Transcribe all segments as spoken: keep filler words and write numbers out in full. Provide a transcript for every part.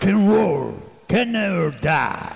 rock and roll can never die.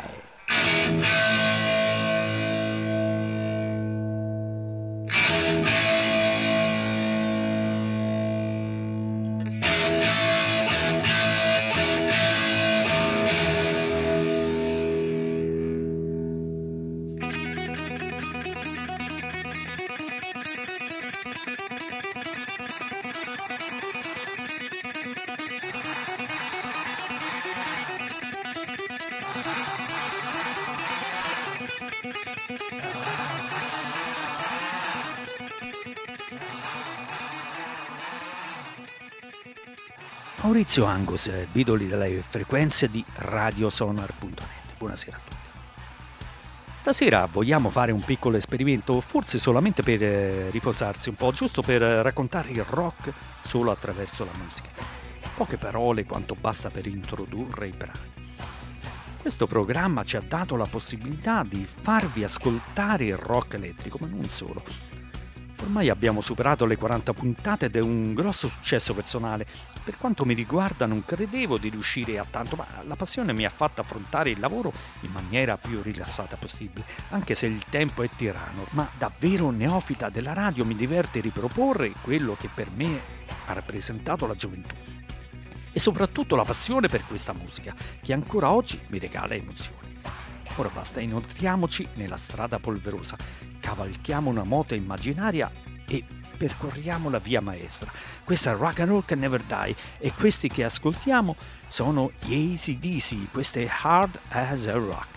Maurizio Angus, bidoli delle frequenze di radiosonar punto net. Buonasera a tutti. Stasera vogliamo fare un piccolo esperimento, forse solamente per eh, riposarsi un po', giusto per eh, raccontare il rock solo attraverso la musica. Poche parole quanto basta per introdurre i brani. Questo programma ci ha dato la possibilità di farvi ascoltare il rock elettrico, ma non solo. Ormai abbiamo superato le quaranta puntate ed è un grosso successo personale. Per quanto mi riguarda non credevo di riuscire a tanto, ma la passione mi ha fatto affrontare il lavoro in maniera più rilassata possibile, anche se il tempo è tiranno. Ma davvero neofita della radio mi diverte riproporre quello che per me ha rappresentato la gioventù. E soprattutto la passione per questa musica, che ancora oggi mi regala emozioni. Ora basta, inoltriamoci nella strada polverosa, cavalchiamo una moto immaginaria e percorriamo la via maestra. Questa è Rock and Roll Can Never Die e questi che ascoltiamo sono gli A C D C, questo è Hard as a Rock.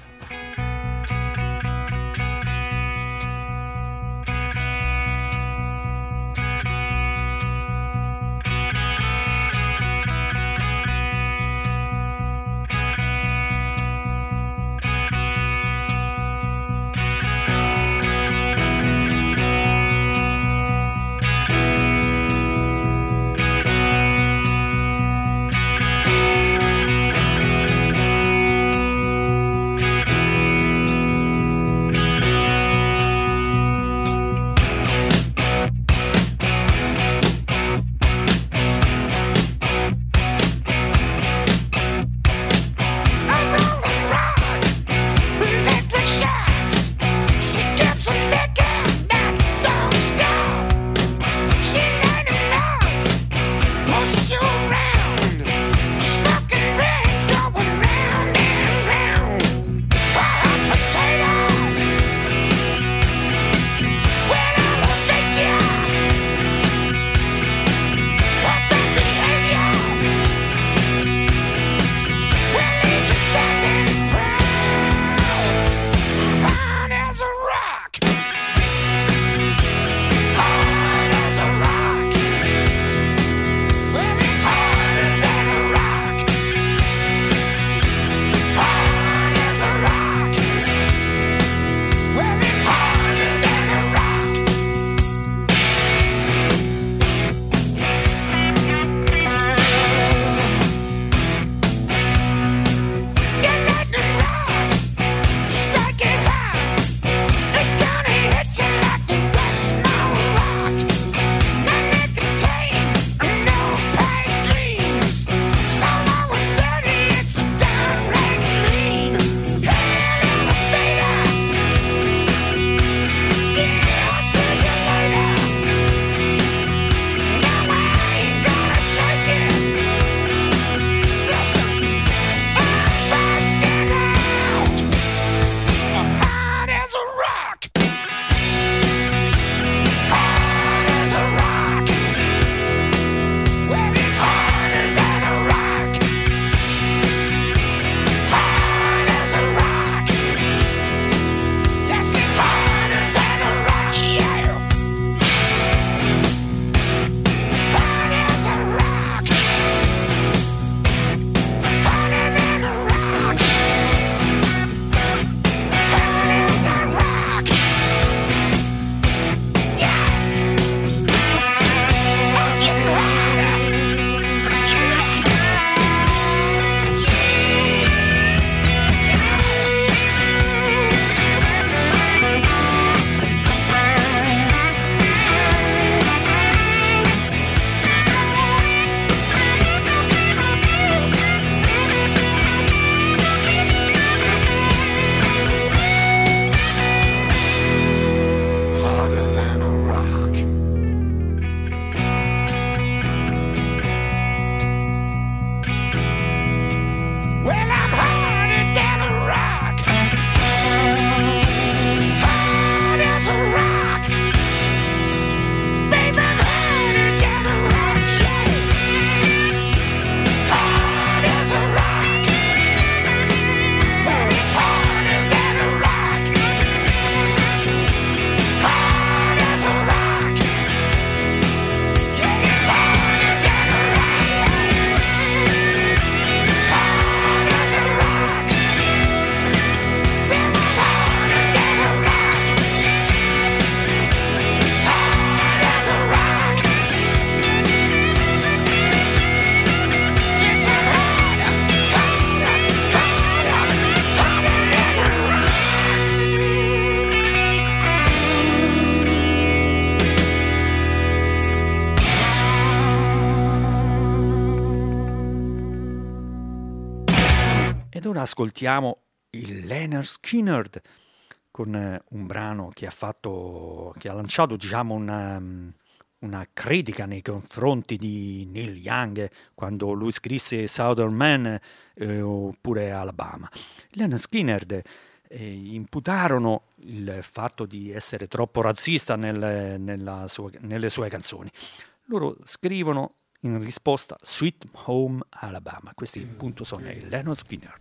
ascoltiamo il Lynyrd Skynyrd con eh, un brano che ha fatto, che ha lanciato, diciamo, una, una critica nei confronti di Neil Young quando lui scrisse Southern Man eh, oppure Alabama. Lynyrd Skynyrd eh, imputarono il fatto di essere troppo razzista nel, nella sua, nelle sue canzoni. Loro scrivono in risposta Sweet Home Alabama. Questi appunto sono i Lynyrd Skynyrd.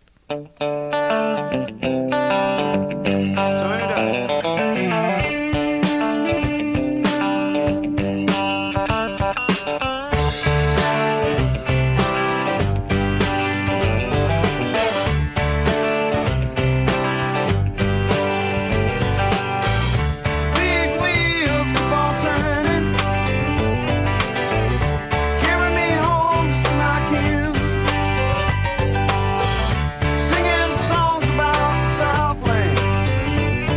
Singing songs about the Southland.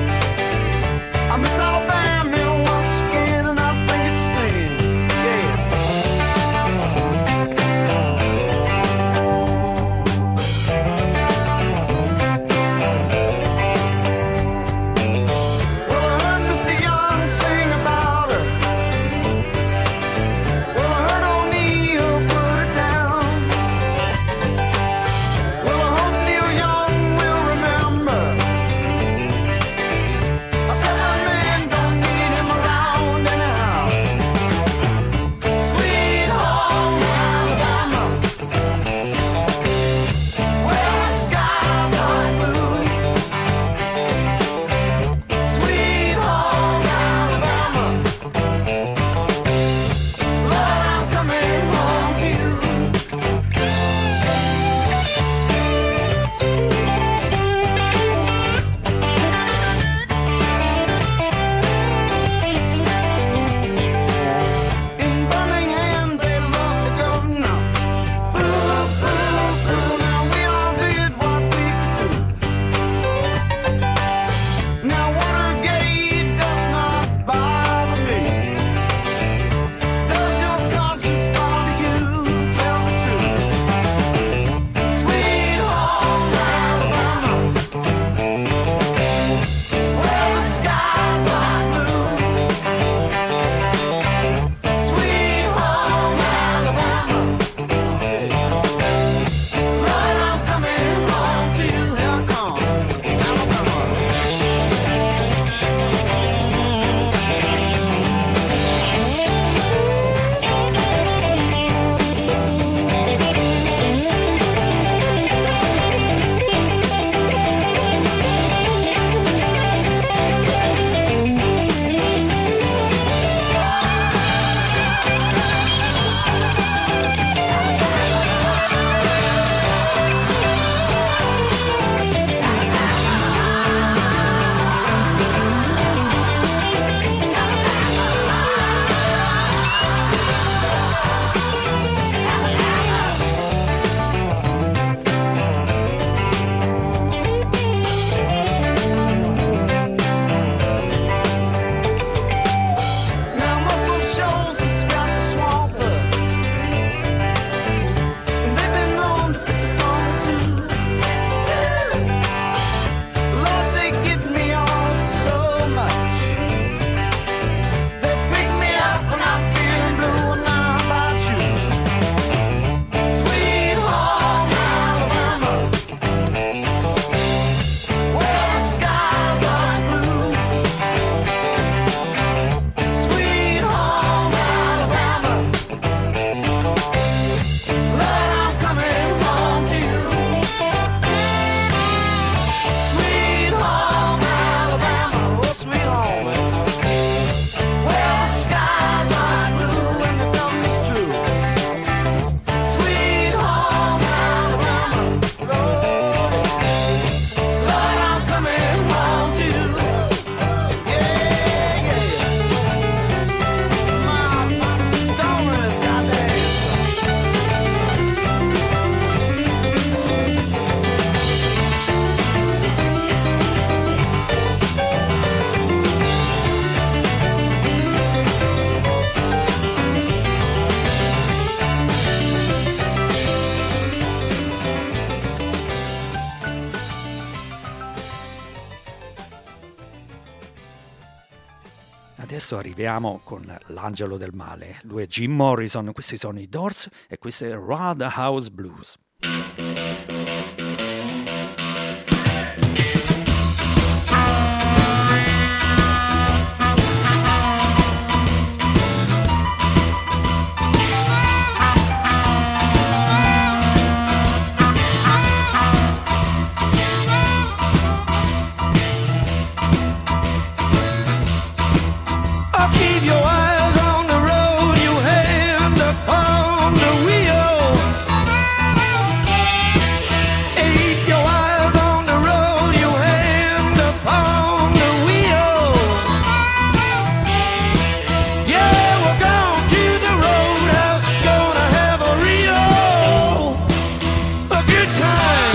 Adesso arriviamo con l'angelo del male. Lui è Jim Morrison, questi sono i Doors e questo è Roadhouse Blues. Keep your eyes on the road, you hand upon the wheel. Keep your eyes on the road, you hand upon the wheel. Yeah, we're going to the roadhouse, gonna have a real a good time.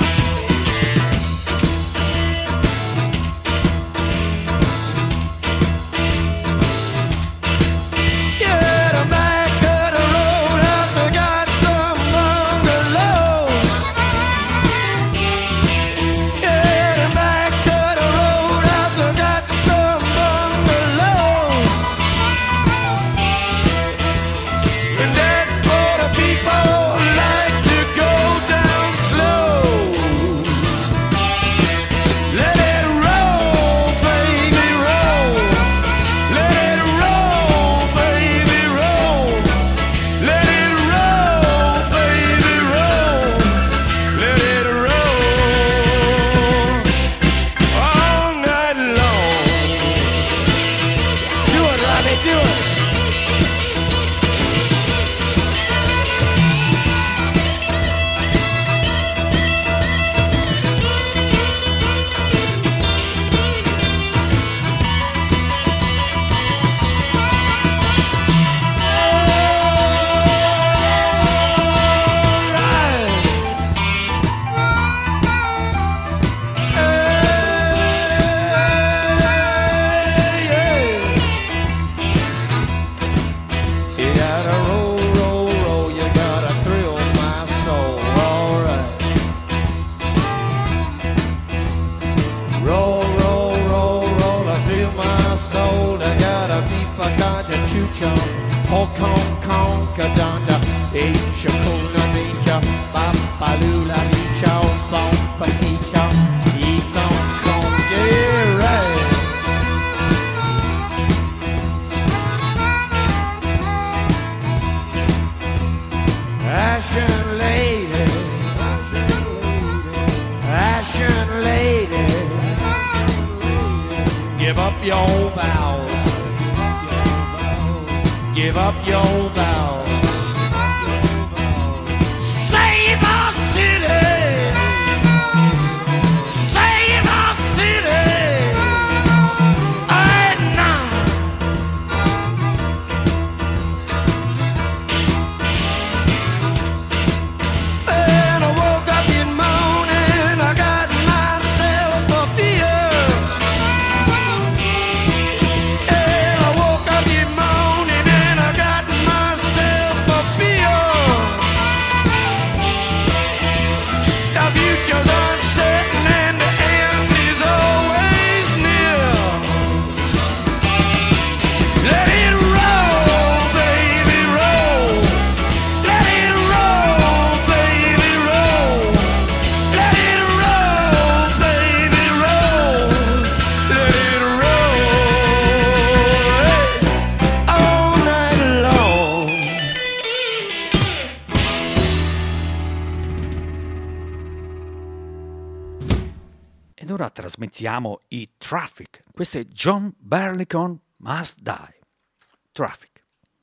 Trasmettiamo i Traffic. Questo è John Barleycorn Must Die. Traffic.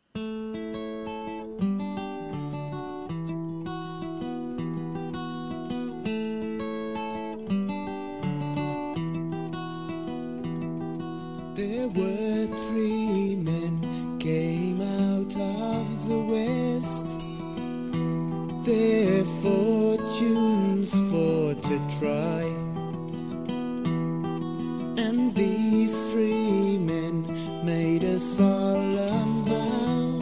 There were three men came out of the west, their fortunes for to try. And these three men made a solemn vow,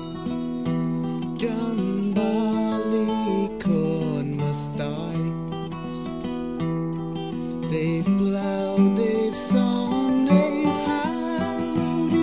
John Barleycorn must die. They've plowed, they've sown, they've harrowed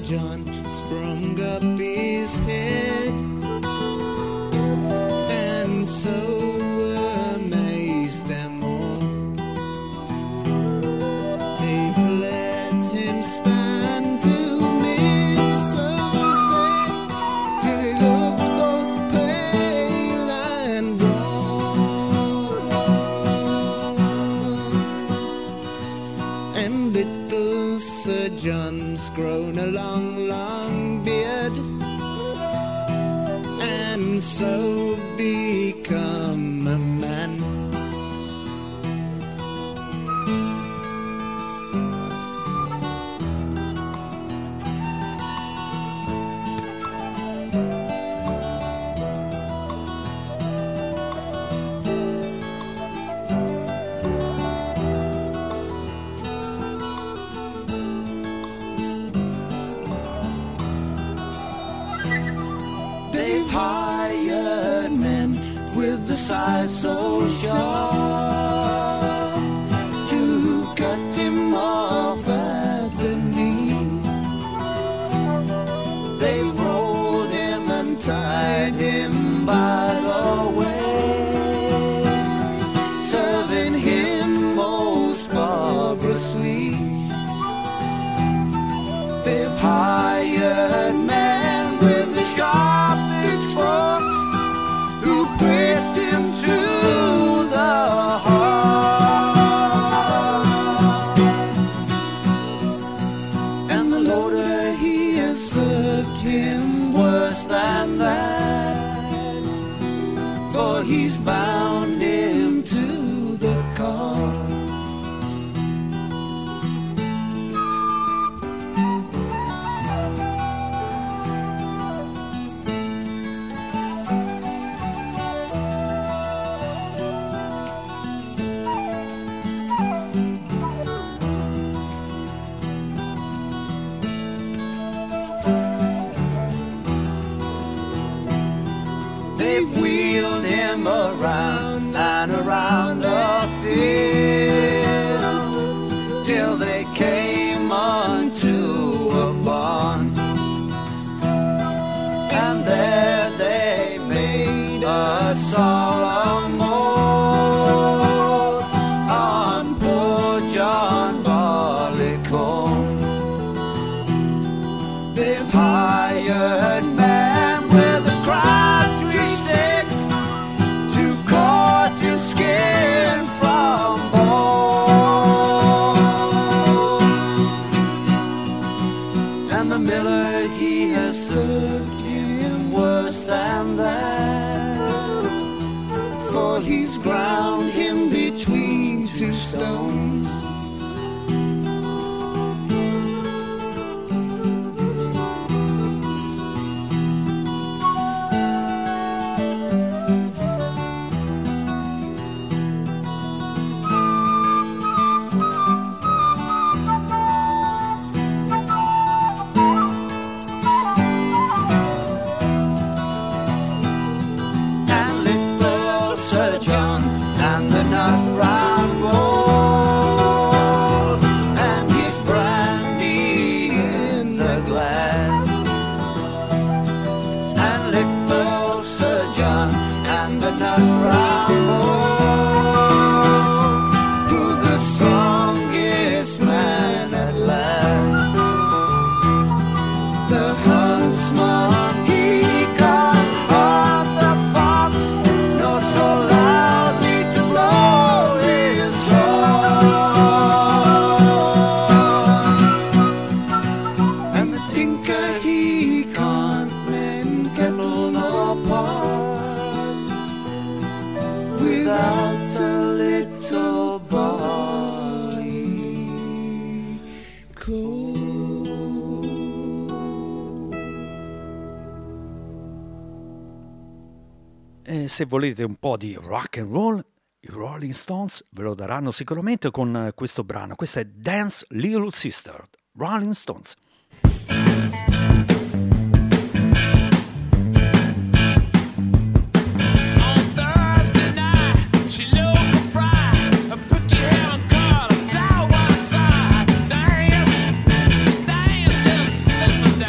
John sprung up his head, and so amazed them all. They've let him stand to midsummer's day till he looked both pale and drawn. And little Sir John's grown a long, long beard, and so become a man. They've hired men with the side so sharp to cut him off at the knee. They've rolled him and tied him by the way, serving him most barbarously. They've hired men with the sharp pitchforks who pricked him to the heart. And the loader, he has served him worse than that, for he's bound him to the cart. They've wheeled him around and around the field till they came unto a barn, and there they made a solemn oath on poor John Barleycorn. They've hired men with a crabtree sticks to cut him skin from bone. And the miller, he has served him worse than that, for he's ground him between two stones. And little Sir John and the nut round bowl, and his brandy in the glass. And little Sir John and the nut round bowl grew the strongest man at last. The huntsman, he caught the fox, nor so loudly to blow his horn. And the tinker, he can't mend kettle nor pots without a little barley corn. E se volete un po' di rock and roll, i Rolling Stones ve lo daranno sicuramente con eh, questo brano. Questo è Dance Little Sister, Rolling Stones. On Thursday night, she looked a fry, a picky hair and cut, a blow on the side. Dance, dance, little sister,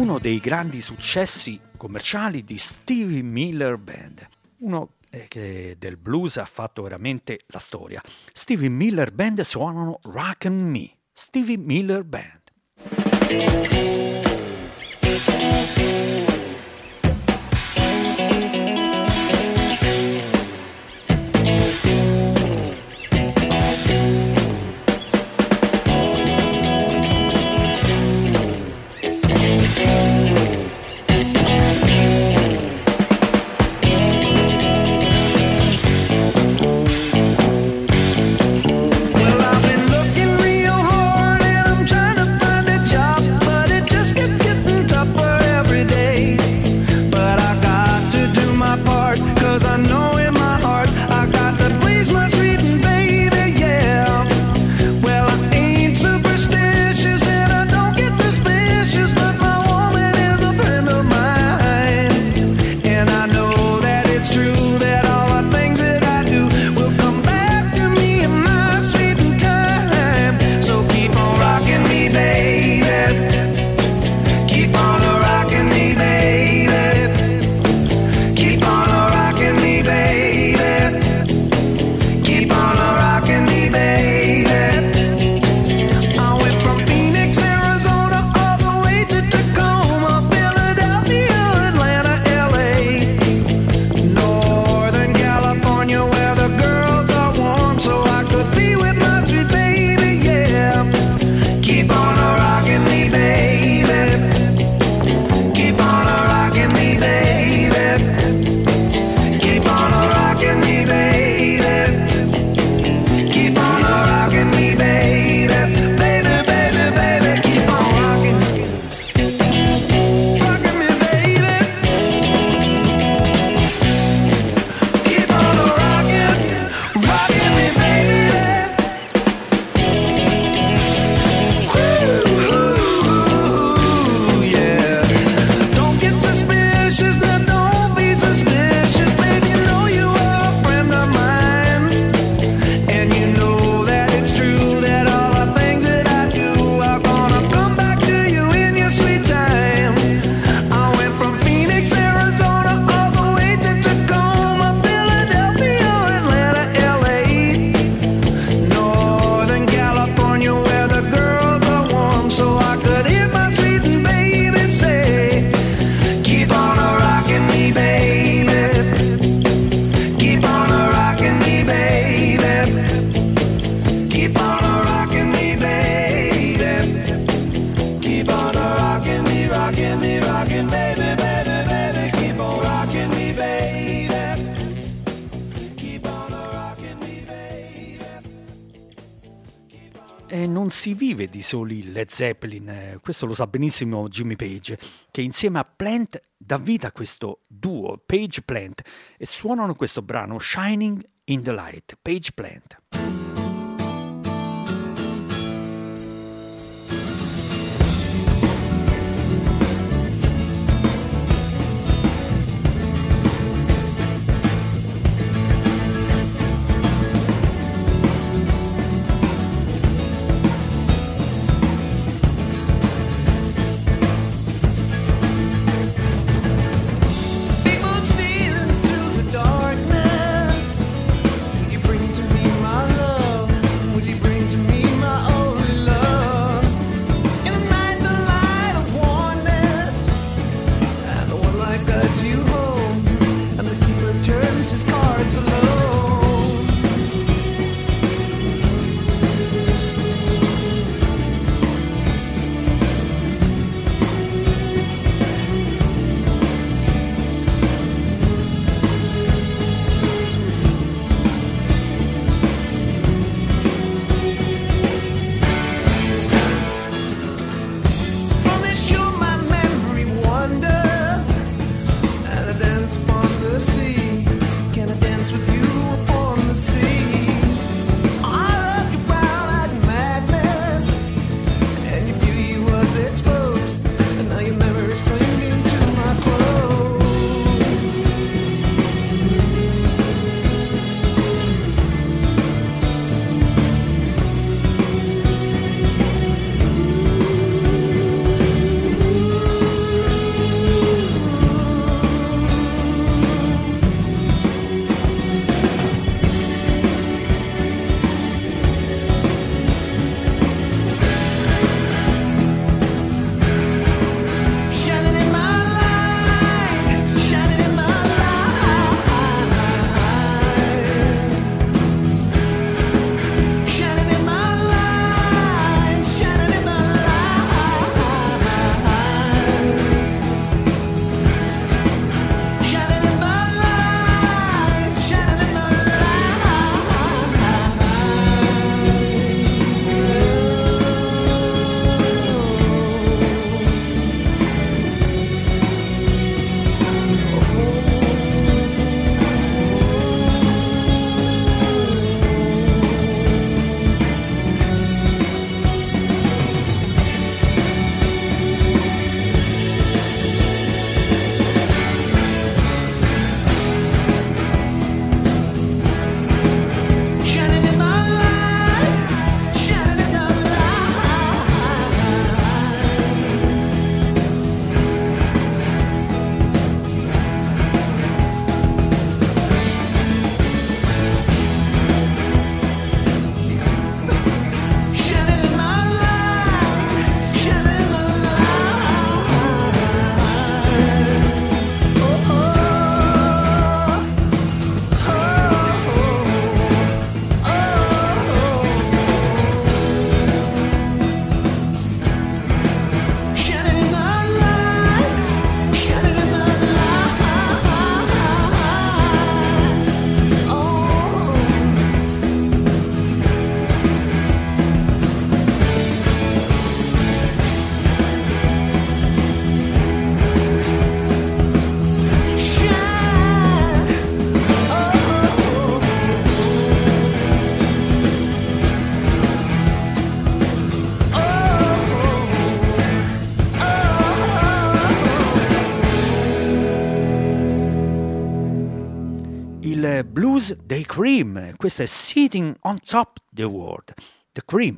uno dei grandi successi commerciali di Stevie Miller Band, uno eh, che del blues ha fatto veramente la storia. Stevie Miller Band suonano Rockin' Me, Stevie Miller Band. E non si vive di soli Led Zeppelin, questo lo sa benissimo Jimmy Page, che insieme a Plant dà vita a questo duo, Page Plant, e suonano questo brano Shining in the Light, Page Plant. Bring to me my love. blues dei Cream. Questo è Sitting on Top the World, The Cream.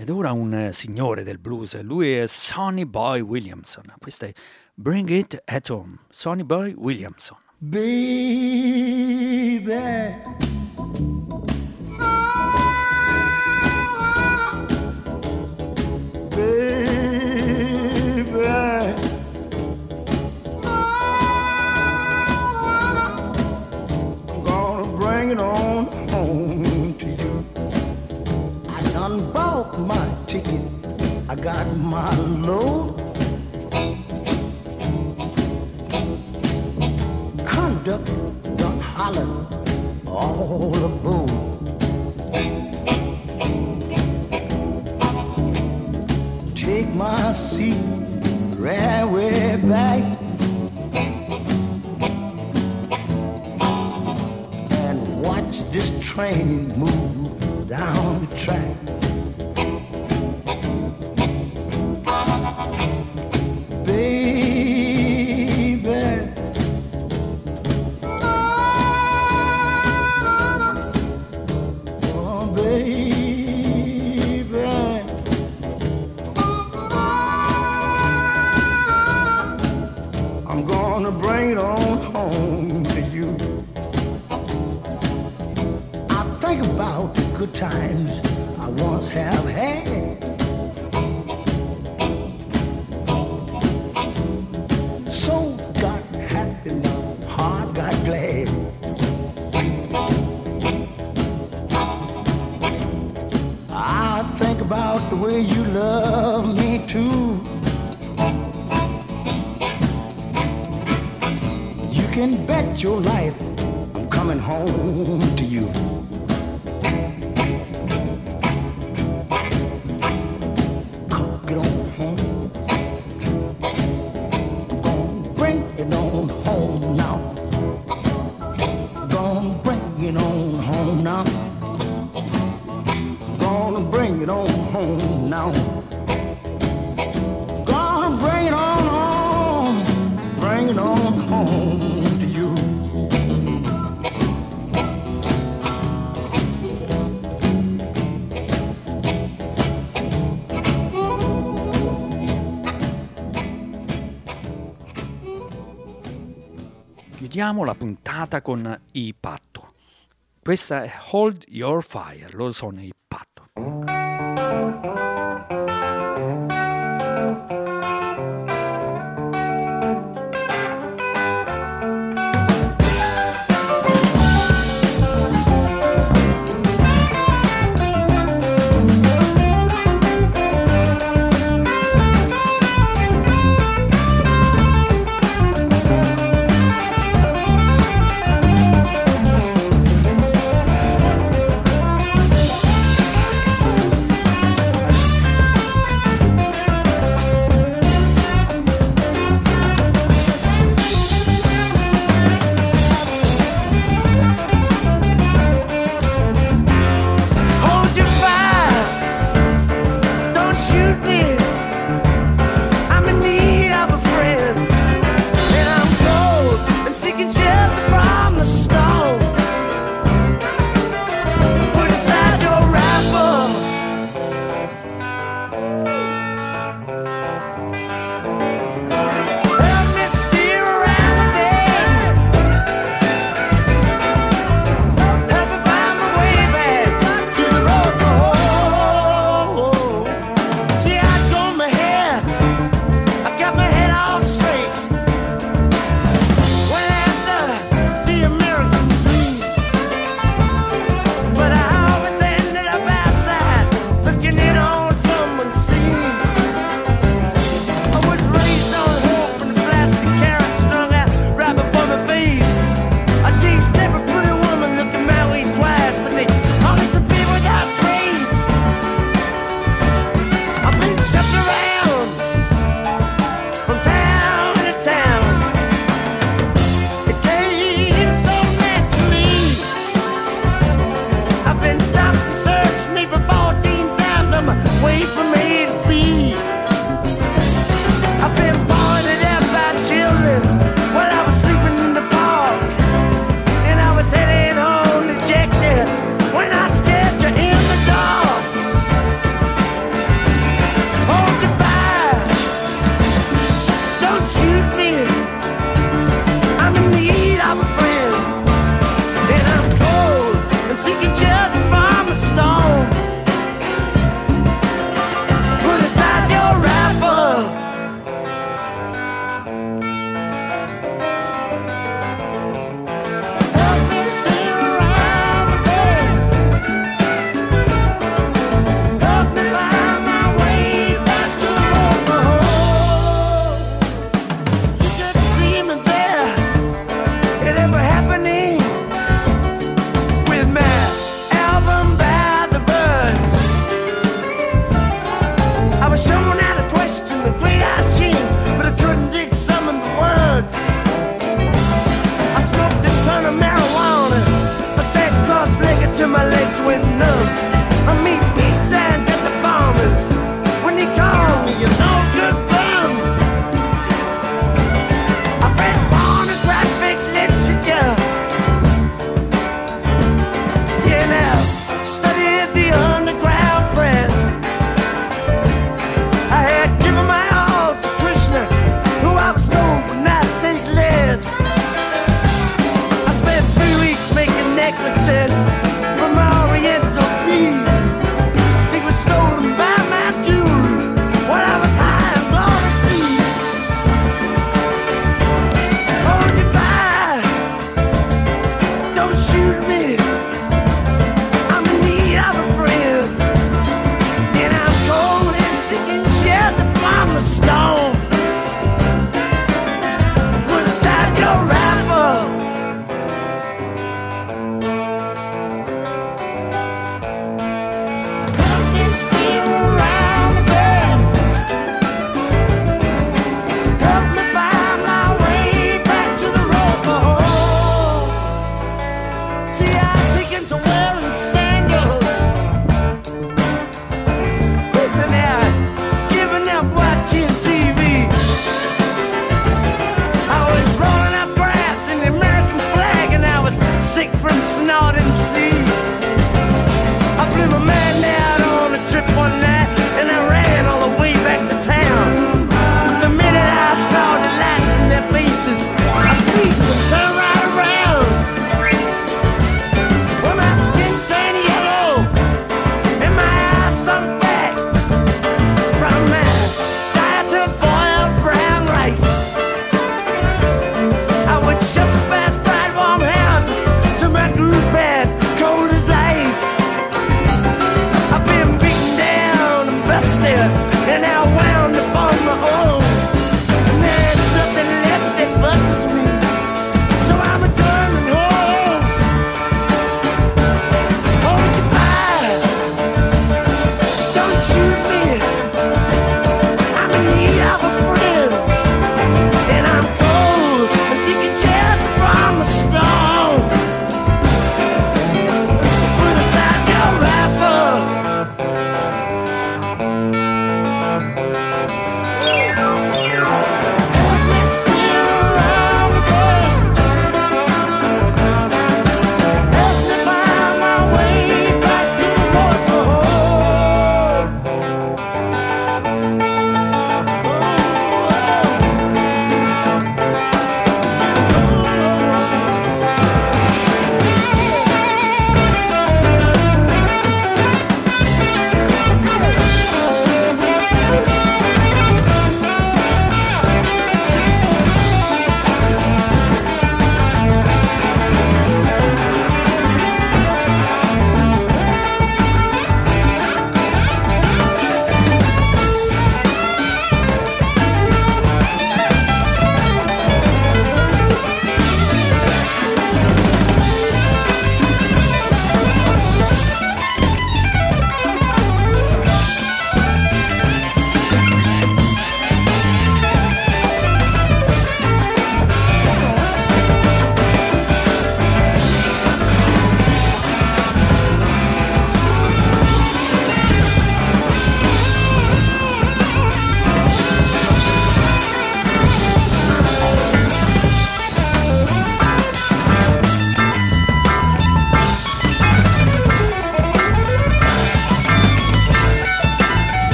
Ed ora un eh, signore del blues, lui è Sonny Boy Williamson. Questa è Bring It At Home, Sonny Boy Williamson. Baby, baby, I'm gonna bring it on home to you. I done bought my ticket, I got my load. Conductor done hollered all aboard. Take my seat right way back and watch this train move down the track. Good times I once have had. Soul got happy, my heart got glad. I think about the way you love me too. You can bet your life I'm coming home to you. Chiudiamo la puntata con i Patto. Questa è Hold Your Fire, loro sono i Patto.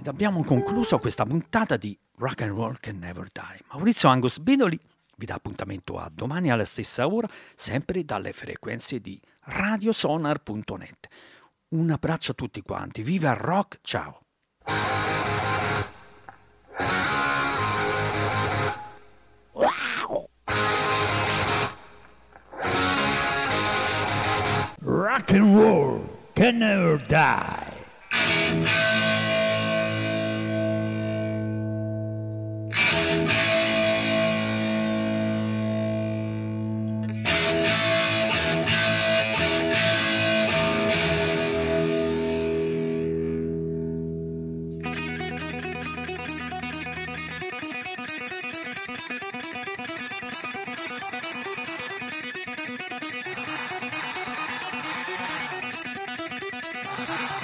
Ed abbiamo concluso questa puntata di Rock and Roll Can Never Die. Maurizio Angus Bidoli vi dà appuntamento a domani alla stessa ora, sempre dalle frequenze di radiosonar punto net. Un abbraccio a tutti quanti, viva il rock, ciao! Rock and roll can never die. Bye.